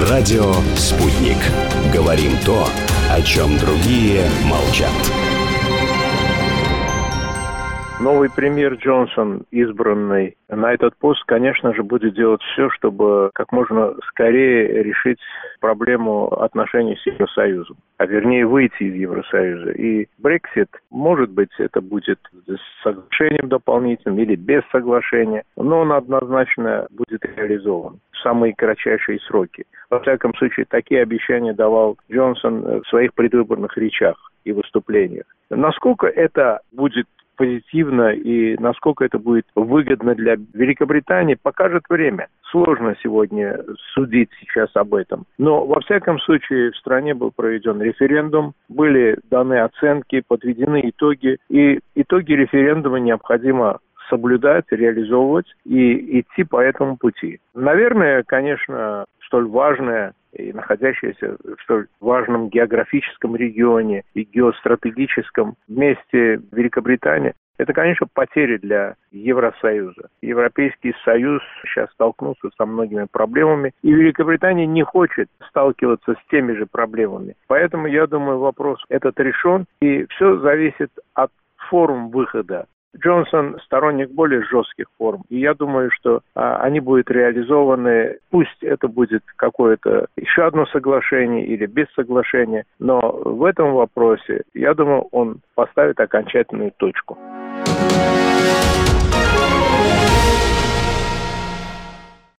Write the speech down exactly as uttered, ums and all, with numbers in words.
Радио «Спутник». Говорим то, о чем другие молчат. Новый премьер Джонсон, избранный на этот пост, конечно же, будет делать все, чтобы как можно скорее решить проблему отношений с Евросоюзом, а вернее выйти из Евросоюза. И Брексит, может быть, это будет с соглашением дополнительным или без соглашения, но он однозначно будет реализован в самые кратчайшие сроки. Во всяком случае, такие обещания давал Джонсон в своих предвыборных речах и выступлениях. Насколько это будет позитивно и насколько это будет выгодно для Великобритании, покажет время. Сложно сегодня судить сейчас об этом. Но, во всяком случае, в стране был проведен референдум, были даны оценки, подведены итоги, и итоги референдума необходимо соблюдать, реализовывать и идти по этому пути. Наверное, конечно, столь важное и находящееся в столь важном географическом регионе и геостратегическом месте Великобритании, это, конечно, потери для Евросоюза. Европейский Союз сейчас столкнулся со многими проблемами, и Великобритания не хочет сталкиваться с теми же проблемами. Поэтому, я думаю, вопрос этот решен, и все зависит от форм выхода. Джонсон сторонник более жестких форм, и я думаю, что а, они будут реализованы, пусть это будет какое-то еще одно соглашение или без соглашения, но в этом вопросе, я думаю, он поставит окончательную точку.